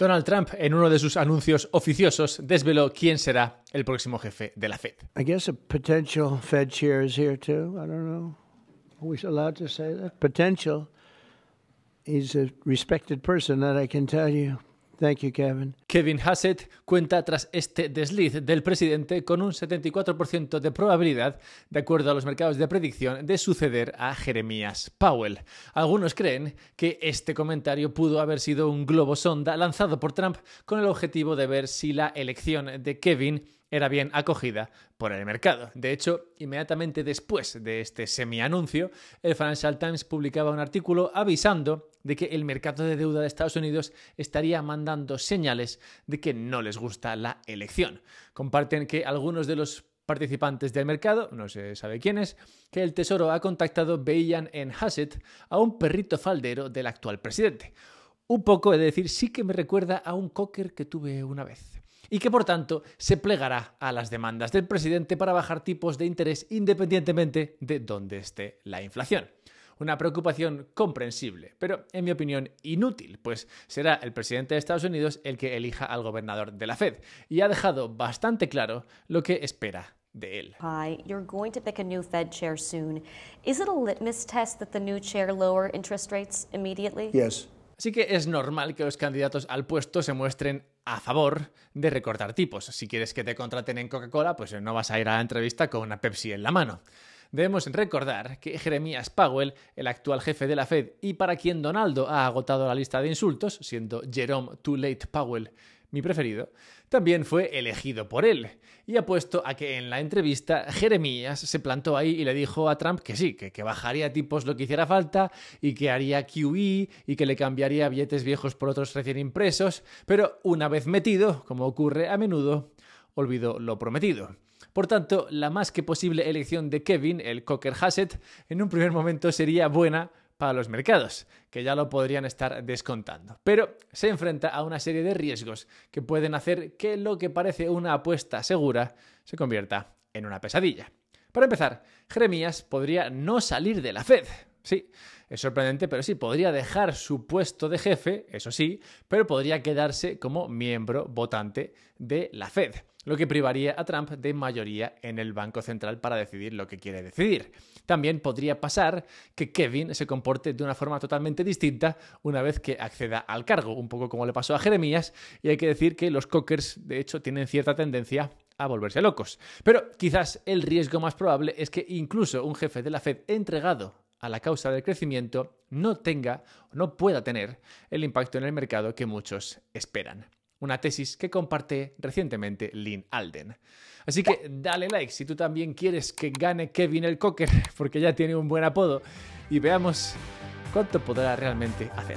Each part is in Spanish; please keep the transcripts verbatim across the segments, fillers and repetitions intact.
Donald Trump, en uno de sus anuncios oficiosos, desveló quién será el próximo jefe de la Fed. I guess a potential Fed chair is here too. I don't know. Are we allowed to say that? Potential. He's a respected person, that I can tell you. Thank you, Kevin. Kevin Hassett cuenta tras este desliz del presidente con un setenta y cuatro por ciento de probabilidad, de acuerdo a los mercados de predicción, de suceder a Jeremías Powell. Algunos creen que este comentario pudo haber sido un globo sonda lanzado por Trump con el objetivo de ver si la elección de Kevin era bien acogida por el mercado. De hecho, inmediatamente después de este semi-anuncio, el Financial Times publicaba un artículo avisando de que el mercado de deuda de Estados Unidos estaría mandando señales de que no les gusta la elección. Comparten que algunos de los participantes del mercado, no se sabe quiénes, que el Tesoro ha contactado, veían en Hassett a un perrito faldero del actual presidente. Un poco, he de decir, sí que me recuerda a un cocker que tuve una vez. Y que por tanto se plegará a las demandas del presidente para bajar tipos de interés independientemente de dónde esté la inflación. Una preocupación comprensible, pero en mi opinión inútil, pues será el presidente de Estados Unidos el que elija al gobernador de la Fed y ha dejado bastante claro lo que espera de él. Hi, you're going to pick a new Fed chair soon. Is it a litmus test that the new chair lower interest rates immediately? Yes. Así que es normal que los candidatos al puesto se muestren a favor de recortar tipos. Si quieres que te contraten en Coca-Cola, pues no vas a ir a la entrevista con una Pepsi en la mano. Debemos recordar que Jeremías Powell, el actual jefe de la Fed y para quien Donaldo ha agotado la lista de insultos, siendo Jerome Too Late Powell mi preferido, también fue elegido por él. Y apuesto a que en la entrevista Jeremías se plantó ahí y le dijo a Trump que sí, que, que bajaría tipos lo que hiciera falta y que haría Q E y que le cambiaría billetes viejos por otros recién impresos, pero una vez metido, como ocurre a menudo, olvidó lo prometido. Por tanto, la más que posible elección de Kevin, el Cocker Hassett, en un primer momento sería buena para los mercados, que ya lo podrían estar descontando. Pero se enfrenta a una serie de riesgos que pueden hacer que lo que parece una apuesta segura se convierta en una pesadilla. Para empezar, Jeremías podría no salir de la Fed. Sí, es sorprendente, pero sí, podría dejar su puesto de jefe, eso sí, pero podría quedarse como miembro votante de la Fed, lo que privaría a Trump de mayoría en el Banco Central para decidir lo que quiere decidir. También podría pasar que Kevin se comporte de una forma totalmente distinta una vez que acceda al cargo, un poco como le pasó a Jeremías, y hay que decir que los cockers, de hecho, tienen cierta tendencia a volverse locos. Pero quizás el riesgo más probable es que incluso un jefe de la Fed entregado a la causa del crecimiento no tenga o no pueda tener el impacto en el mercado que muchos esperan. Una tesis que comparte recientemente Lynn Alden. Así que dale like si tú también quieres que gane Kevin el Cocker, porque ya tiene un buen apodo, y veamos cuánto podrá realmente hacer.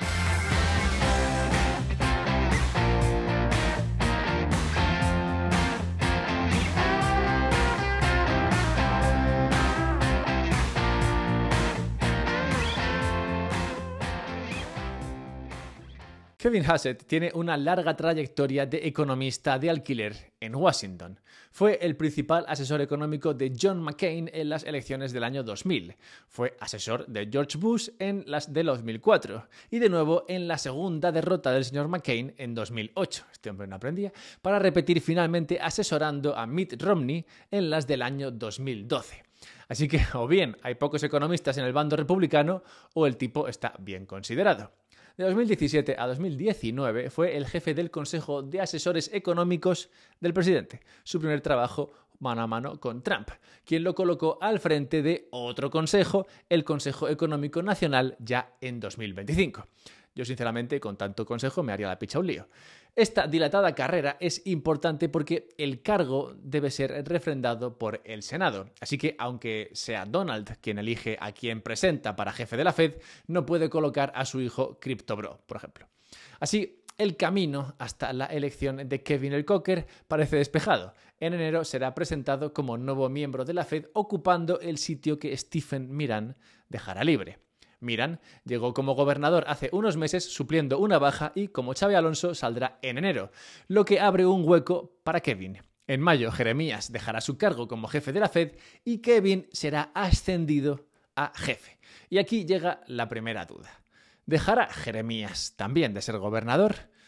Kevin Hassett tiene una larga trayectoria de economista de alquiler en Washington. Fue el principal asesor económico de John McCain en las elecciones del año dos mil. Fue asesor de George Bush en las del dos mil cuatro. Y de nuevo en la segunda derrota del señor McCain en dos mil ocho. Este hombre no aprendía. Para repetir finalmente asesorando a Mitt Romney en las del año dos mil doce. Así que o bien hay pocos economistas en el bando republicano o el tipo está bien considerado. De dos mil diecisiete a dos mil diecinueve fue el jefe del Consejo de Asesores Económicos del presidente, su primer trabajo mano a mano con Trump, quien lo colocó al frente de otro consejo, el Consejo Económico Nacional, ya en dos mil veinticinco. Yo, sinceramente, con tanto consejo me haría la picha un lío. Esta dilatada carrera es importante porque el cargo debe ser refrendado por el Senado. Así que, aunque sea Donald quien elige a quien presenta para jefe de la Fed, no puede colocar a su hijo CryptoBro, por ejemplo. Así, el camino hasta la elección de Kevin el Cocker parece despejado. En enero será presentado como nuevo miembro de la Fed, ocupando el sitio que Stephen Miran dejará libre. Miran llegó como gobernador hace unos meses supliendo una baja y, como Xabi Alonso, saldrá en enero, lo que abre un hueco para Kevin. En mayo, Jeremías dejará su cargo como jefe de la Fed y Kevin será ascendido a jefe. Y aquí llega la primera duda. ¿Dejará Jeremías también de ser gobernador?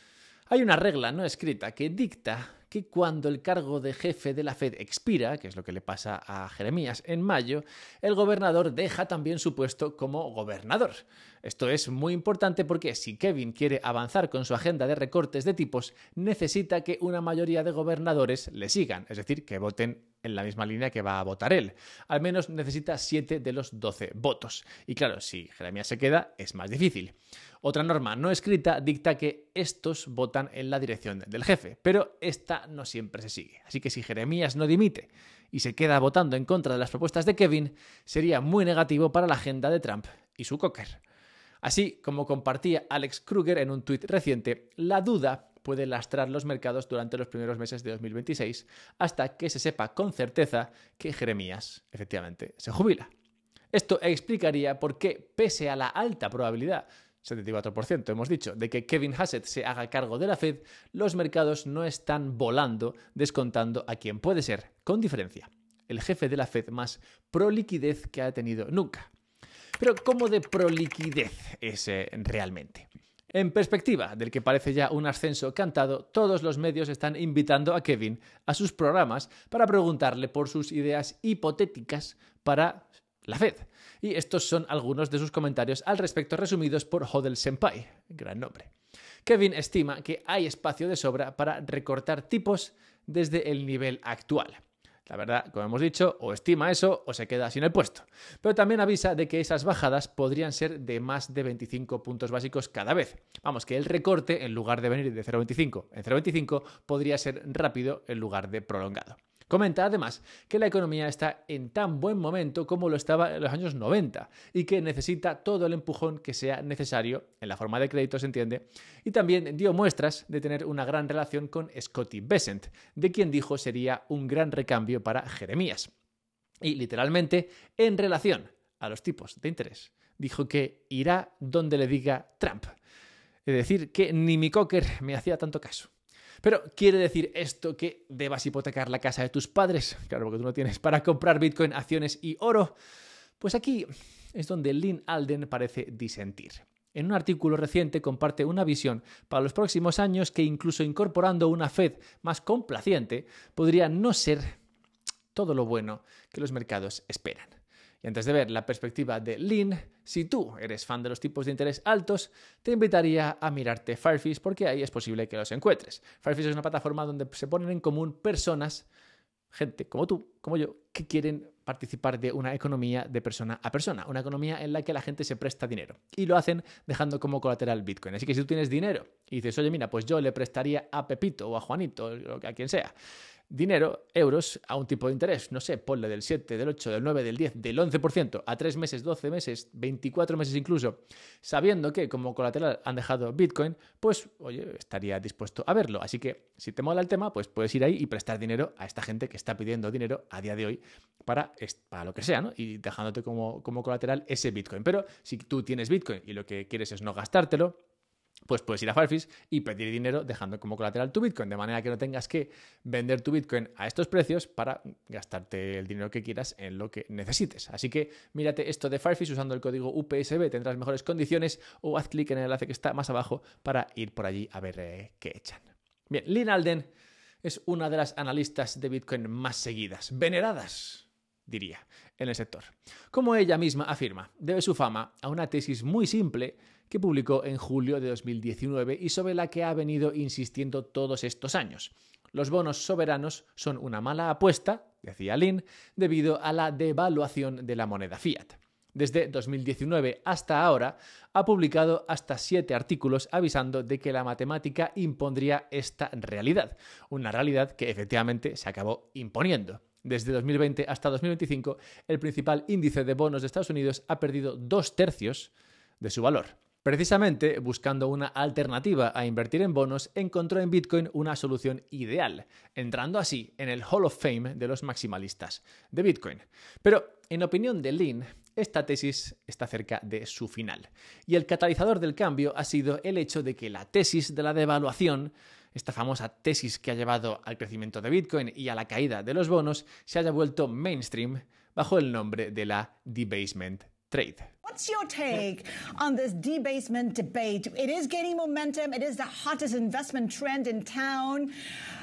Hay una regla no escrita que dicta que cuando el cargo de jefe de la Fed expira, que es lo que le pasa a Jeremías en mayo, el gobernador deja también su puesto como gobernador. Esto es muy importante porque si Kevin quiere avanzar con su agenda de recortes de tipos, necesita que una mayoría de gobernadores le sigan, es decir, que voten en la misma línea que va a votar él. Al menos necesita siete de los doce votos. Y claro, si Jeremías se queda, es más difícil. Otra norma no escrita dicta que estos votan en la dirección del jefe, pero esta no siempre se sigue. Así que si Jeremías no dimite y se queda votando en contra de las propuestas de Kevin, sería muy negativo para la agenda de Trump y su cocker. Así como compartía Alex Kruger en un tuit reciente, la duda puede lastrar los mercados durante los primeros meses de dos mil veintiséis hasta que se sepa con certeza que Jeremías efectivamente se jubila. Esto explicaría por qué, pese a la alta probabilidad, setenta y cuatro por ciento hemos dicho, de que Kevin Hassett se haga cargo de la Fed, los mercados no están volando descontando a quien puede ser, con diferencia, el jefe de la Fed más proliquidez que ha tenido nunca. Pero ¿cómo de proliquidez es eh, realmente? En perspectiva del que parece ya un ascenso cantado, todos los medios están invitando a Kevin a sus programas para preguntarle por sus ideas hipotéticas para la Fed. Y estos son algunos de sus comentarios al respecto resumidos por Hodel Senpai, gran nombre. Kevin estima que hay espacio de sobra para recortar tipos desde el nivel actual. La verdad, como hemos dicho, o estima eso o se queda sin el puesto. Pero también avisa de que esas bajadas podrían ser de más de veinticinco puntos básicos cada vez. Vamos, que el recorte, en lugar de venir de cero coma veinticinco en cero coma veinticinco, podría ser rápido en lugar de prolongado. Comenta además que la economía está en tan buen momento como lo estaba en los años noventa y que necesita todo el empujón que sea necesario, en la forma de crédito se entiende, y también dio muestras de tener una gran relación con Scotty Bessent, de quien dijo sería un gran recambio para Jeremías. Y literalmente, en relación a los tipos de interés, dijo que irá donde le diga Trump. Es decir, que ni mi cocker me hacía tanto caso. Pero ¿quiere decir esto que debas hipotecar la casa de tus padres? Claro, porque tú no tienes para comprar Bitcoin, acciones y oro. Pues aquí es donde Lyn Alden parece disentir. En un artículo reciente comparte una visión para los próximos años que incluso incorporando una Fed más complaciente podría no ser todo lo bueno que los mercados esperan. Y antes de ver la perspectiva de Lyn, si tú eres fan de los tipos de interés altos, te invitaría a mirarte Firefish porque ahí es posible que los encuentres. Firefish es una plataforma donde se ponen en común personas, gente como tú, como yo, que quieren participar de una economía de persona a persona, una economía en la que la gente se presta dinero. Y lo hacen dejando como colateral Bitcoin. Así que si tú tienes dinero y dices, oye, mira, pues yo le prestaría a Pepito o a Juanito, o a quien sea, dinero, euros, a un tipo de interés, no sé, ponle del siete, del ocho, del nueve, del diez, del once por ciento a tres meses, doce meses, veinticuatro meses incluso, sabiendo que como colateral han dejado Bitcoin, pues, oye, estaría dispuesto a verlo. Así que, si te mola el tema, pues puedes ir ahí y prestar dinero a esta gente que está pidiendo dinero a día de hoy para, para lo que sea, ¿no? Y dejándote como, como colateral ese Bitcoin. Pero si tú tienes Bitcoin y lo que quieres es no gastártelo, pues puedes ir a Firefish y pedir dinero dejando como colateral tu Bitcoin, de manera que no tengas que vender tu Bitcoin a estos precios para gastarte el dinero que quieras en lo que necesites. Así que mírate esto de Firefish usando el código U P S B, tendrás mejores condiciones, o haz clic en el enlace que está más abajo para ir por allí a ver eh, qué echan. Bien, Lyn Alden es una de las analistas de Bitcoin más seguidas, veneradas, diría, en el sector. Como ella misma afirma, debe su fama a una tesis muy simple que publicó en julio de dos mil diecinueve y sobre la que ha venido insistiendo todos estos años. Los bonos soberanos son una mala apuesta, decía Lyn, debido a la devaluación de la moneda fiat. Desde dos mil diecinueve hasta ahora ha publicado hasta siete artículos avisando de que la matemática impondría esta realidad, una realidad que efectivamente se acabó imponiendo. Desde dos mil veinte hasta dos mil veinticinco, el principal índice de bonos de Estados Unidos ha perdido dos tercios de su valor. Precisamente, buscando una alternativa a invertir en bonos, encontró en Bitcoin una solución ideal, entrando así en el Hall of Fame de los maximalistas de Bitcoin. Pero, en opinión de Lyn, esta tesis está cerca de su final. Y el catalizador del cambio ha sido el hecho de que la tesis de la devaluación, esta famosa tesis que ha llevado al crecimiento de Bitcoin y a la caída de los bonos, se haya vuelto mainstream bajo el nombre de la debasement Trade. What's your take on this debasement debate? It is gaining momentum. It is the hottest investment trend in town.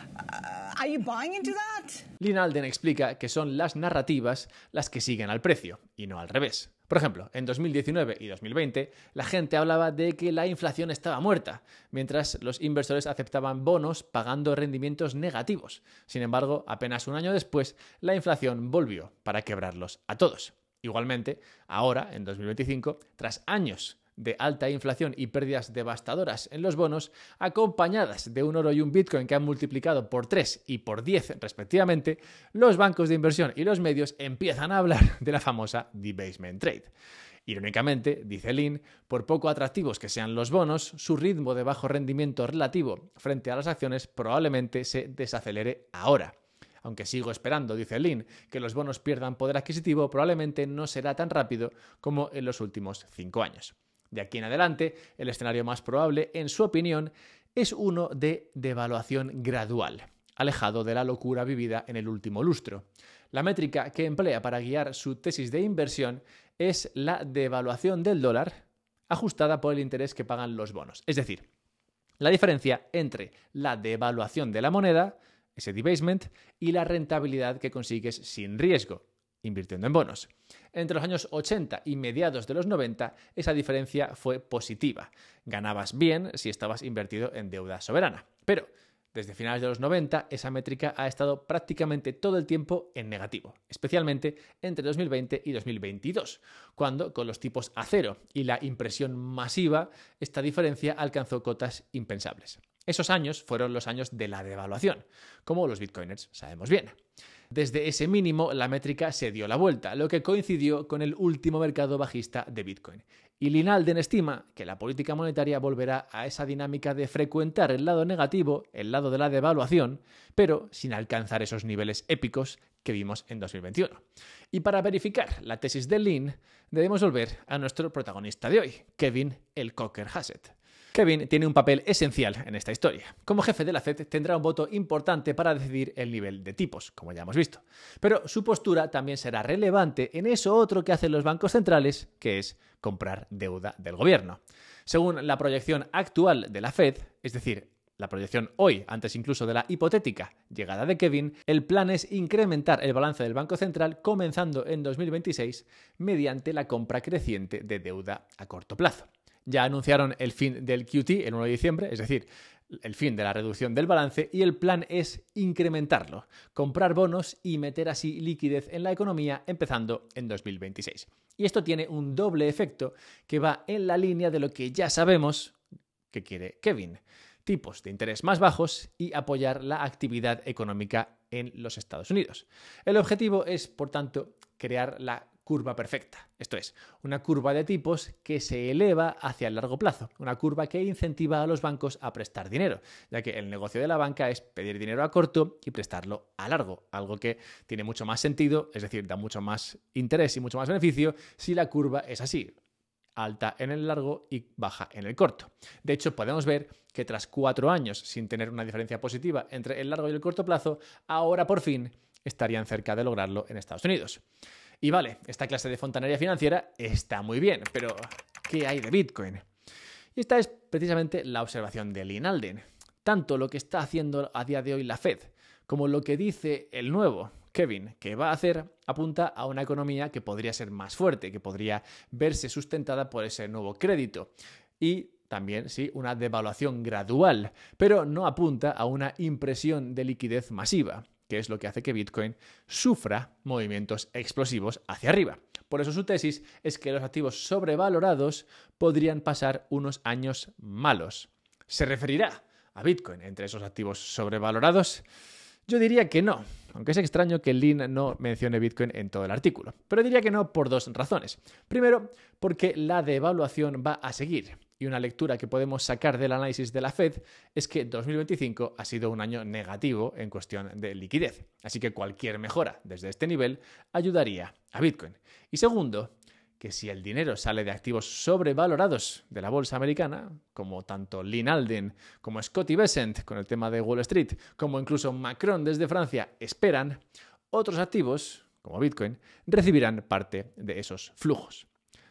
Uh, are you buying into that? Lyn Alden explica que son las narrativas las que siguen al precio y no al revés. Por ejemplo, en dos mil diecinueve y dos mil veinte la gente hablaba de que la inflación estaba muerta, mientras los inversores aceptaban bonos pagando rendimientos negativos. Sin embargo, apenas un año después, la inflación volvió para quebrarlos a todos. Igualmente, ahora, en dos mil veinticinco, tras años de alta inflación y pérdidas devastadoras en los bonos, acompañadas de un oro y un Bitcoin que han multiplicado por tres y por diez respectivamente, los bancos de inversión y los medios empiezan a hablar de la famosa debasement trade. Irónicamente, dice Lyn, por poco atractivos que sean los bonos, su ritmo de bajo rendimiento relativo frente a las acciones probablemente se desacelere ahora. Aunque sigo esperando, dice Lyn, que los bonos pierdan poder adquisitivo, probablemente no será tan rápido como en los últimos cinco años. De aquí en adelante, el escenario más probable, en su opinión, es uno de devaluación gradual, alejado de la locura vivida en el último lustro. La métrica que emplea para guiar su tesis de inversión es la devaluación del dólar ajustada por el interés que pagan los bonos. Es decir, la diferencia entre la devaluación de la moneda, ese debasement, y la rentabilidad que consigues sin riesgo, invirtiendo en bonos. Entre los años ochenta y mediados de los noventa, esa diferencia fue positiva. Ganabas bien si estabas invertido en deuda soberana. Pero desde finales de los noventa, esa métrica ha estado prácticamente todo el tiempo en negativo, especialmente entre dos mil veinte y dos mil veintidós, cuando, con los tipos a cero y la impresión masiva, esta diferencia alcanzó cotas impensables. Esos años fueron los años de la devaluación, como los bitcoiners sabemos bien. Desde ese mínimo, la métrica se dio la vuelta, lo que coincidió con el último mercado bajista de Bitcoin. Y Lyn Alden estima que la política monetaria volverá a esa dinámica de frecuentar el lado negativo, el lado de la devaluación, pero sin alcanzar esos niveles épicos que vimos en dos mil veintiuno. Y para verificar la tesis de Lyn, debemos volver a nuestro protagonista de hoy, Kevin el Cocker Hassett. Kevin tiene un papel esencial en esta historia. Como jefe de la Fed tendrá un voto importante para decidir el nivel de tipos, como ya hemos visto. Pero su postura también será relevante en eso otro que hacen los bancos centrales, que es comprar deuda del gobierno. Según la proyección actual de la Fed, es decir, la proyección hoy, antes incluso de la hipotética llegada de Kevin, el plan es incrementar el balance del Banco Central comenzando en dos mil veintiséis mediante la compra creciente de deuda a corto plazo. Ya anunciaron el fin del Q T el uno de diciembre, es decir, el fin de la reducción del balance, y el plan es incrementarlo, comprar bonos y meter así liquidez en la economía empezando en dos mil veintiséis. Y esto tiene un doble efecto que va en la línea de lo que ya sabemos que quiere Kevin: tipos de interés más bajos y apoyar la actividad económica en los Estados Unidos. El objetivo es, por tanto, crear la curva perfecta, esto es, una curva de tipos que se eleva hacia el largo plazo, una curva que incentiva a los bancos a prestar dinero, ya que el negocio de la banca es pedir dinero a corto y prestarlo a largo, algo que tiene mucho más sentido, es decir, da mucho más interés y mucho más beneficio si la curva es así: alta en el largo y baja en el corto. De hecho, podemos ver que tras cuatro años sin tener una diferencia positiva entre el largo y el corto plazo, ahora por fin estarían cerca de lograrlo en Estados Unidos. Y vale, esta clase de fontanería financiera está muy bien, pero ¿qué hay de Bitcoin? Y esta es precisamente la observación de Lyn Alden. Tanto lo que está haciendo a día de hoy la Fed como lo que dice el nuevo Kevin que va a hacer apunta a una economía que podría ser más fuerte, que podría verse sustentada por ese nuevo crédito. Y también, sí, una devaluación gradual, pero no apunta a una impresión de liquidez masiva, que es lo que hace que Bitcoin sufra movimientos explosivos hacia arriba. Por eso su tesis es que los activos sobrevalorados podrían pasar unos años malos. ¿Se referirá a Bitcoin entre esos activos sobrevalorados? Yo diría que no, aunque es extraño que Lyn no mencione Bitcoin en todo el artículo. Pero diría que no por dos razones. Primero, porque la devaluación va a seguir. Y una lectura que podemos sacar del análisis de la Fed es que dos mil veinticinco ha sido un año negativo en cuestión de liquidez. Así que cualquier mejora desde este nivel ayudaría a Bitcoin. Y segundo, que si el dinero sale de activos sobrevalorados de la bolsa americana, como tanto Lyn Alden como Scotty Bessent con el tema de Wall Street, como incluso Macron desde Francia esperan, otros activos, como Bitcoin, recibirán parte de esos flujos.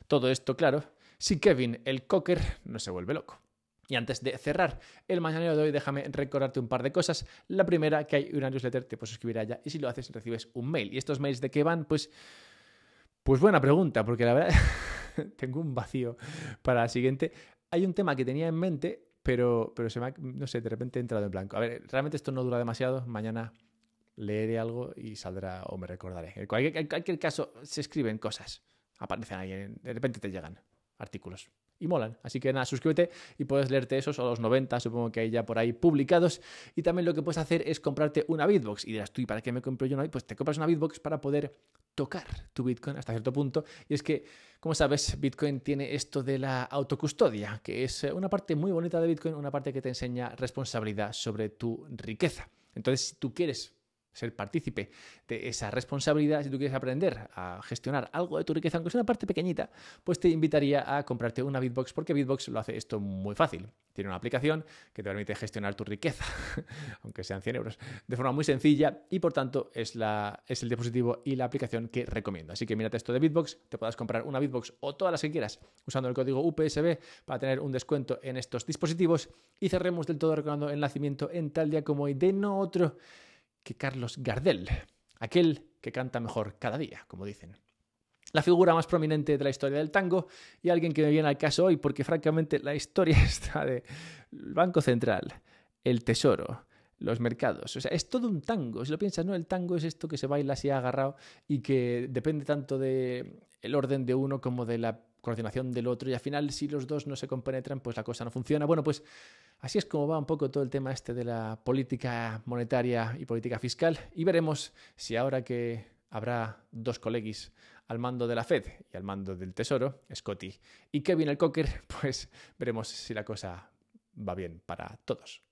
Todo esto, claro, si Kevin el Cocker no se vuelve loco. Y antes de cerrar el mañanero de hoy, déjame recordarte un par de cosas. La primera, que hay una newsletter, te puedes suscribir a ella y si lo haces recibes un mail. ¿Y estos mails de qué van? Pues, pues buena pregunta, porque la verdad tengo un vacío para la siguiente. Hay un tema que tenía en mente, pero, pero se me ha, no sé, de repente he entrado en blanco. A ver, realmente esto no dura demasiado. Mañana leeré algo y saldrá o me recordaré. En cualquier, en cualquier caso, se escriben cosas. Aparecen ahí, de repente te llegan artículos. Y molan. Así que nada, suscríbete y puedes leerte esos o los noventa, supongo que hay ya por ahí publicados. Y también lo que puedes hacer es comprarte una Bitbox. Y dirás, tú, ¿y para qué me compro yo una? Pues te compras una Bitbox para poder tocar tu Bitcoin hasta cierto punto. Y es que, como sabes, Bitcoin tiene esto de la autocustodia, que es una parte muy bonita de Bitcoin, una parte que te enseña responsabilidad sobre tu riqueza. Entonces, si tú quieres ser partícipe de esa responsabilidad, si tú quieres aprender a gestionar algo de tu riqueza, aunque sea una parte pequeñita, pues te invitaría a comprarte una Bitbox, porque Bitbox lo hace esto muy fácil. Tiene una aplicación que te permite gestionar tu riqueza, aunque sean cien euros, de forma muy sencilla y por tanto es, la, es el dispositivo y la aplicación que recomiendo. Así que mírate esto de Bitbox, te podrás comprar una Bitbox o todas las que quieras usando el código U P S B para tener un descuento en estos dispositivos y cerremos del todo recordando el nacimiento en tal día como hoy de no otro que Carlos Gardel, aquel que canta mejor cada día, como dicen. La figura más prominente de la historia del tango y alguien que me viene al caso hoy porque francamente la historia está del Banco Central, el Tesoro, los mercados. O sea, es todo un tango. Si lo piensas, ¿no? El tango es esto que se baila así agarrado y que depende tanto del orden de uno como de la coordinación del otro y al final si los dos no se compenetran pues la cosa no funciona. Bueno, pues así es como va un poco todo el tema este de la política monetaria y política fiscal y veremos si ahora que habrá dos colegis al mando de la Fed y al mando del Tesoro, Scotty y Kevin el Cocker, pues veremos si la cosa va bien para todos.